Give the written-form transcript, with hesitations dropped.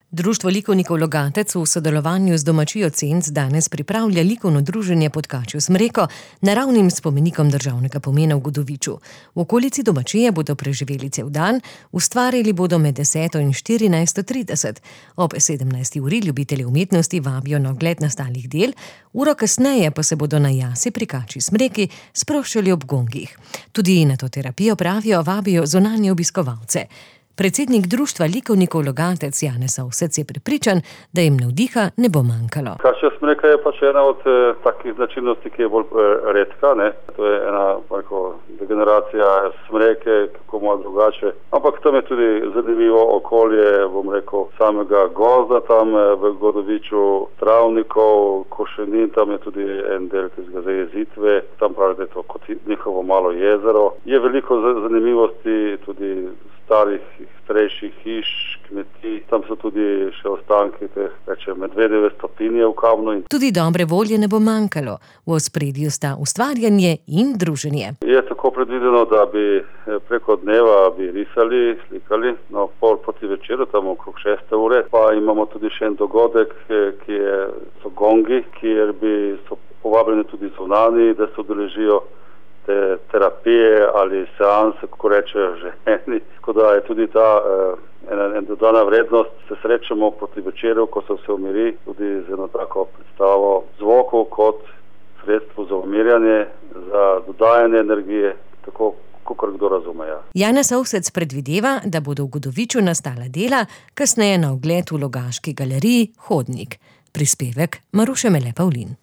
Društvo likovnikov Logatec v sodelovanju z domačijo Cenc danes pripravlja likovno druženje pod Kačjo smreko, naravnim spomenikom državnega pomena v Godoviču. V okolici domačije bodo preživeli cel dan, ustvarili bodo med 10 in 14:30. Ob 17. uri ljubitelji umetnosti vabijo na ogled nastalih del, uro kasneje pa se bodo na jasi pri Kačji smreki sproščali ob gongih. Tudi na to terapijo, pravijo, vabijo zunanje obiskovalce. Predsednik Društva likovnikov Logatec Janez Ovsec je prepričan, da jim navdiha ne bo manjkalo. Kačja smreka je pač ena od takih značilnosti, ki je bolj redka, ne. To je ena degeneracija smreke, kako malo drugače. Ampak tam je tudi zanimivo okolje, samega gozda tam v Godoviču, travnikov, košenin, tam je tudi en del, ki ga zajezitve, tam pravi, da je to kot njihovo malo jezero. Je veliko zanimivosti, tudi starih, starejših hiš, kmetij, tam so tudi še ostanki medvedove stopinje v kamnu. Tudi dobre volje ne bo manjkalo. V ospredju sta ustvarjanje in druženje. Je tako predvideno, da bi preko dneva risali, slikali, pol proti večeru, tam okrog 6. ure, pa imamo tudi še en dogodek, ki so gongi, kjer so povabljeni tudi zunani, da se udeležijo te terapije ali seanse, kako rečejo ženi. Tako da je tudi ta ena dodana vrednost. Se srečamo proti večeru, ko se vse umiri, tudi z eno tako predstavo zvokov kot sredstvo za umirjanje, za dodajanje energije, tako kakor kdo razume. Janez Ovsec predvideva, da bodo v Godoviču nastala dela, kasneje na ogled v Logaški galeriji Hodnik. Prispevek Maruše Mele Pavlin.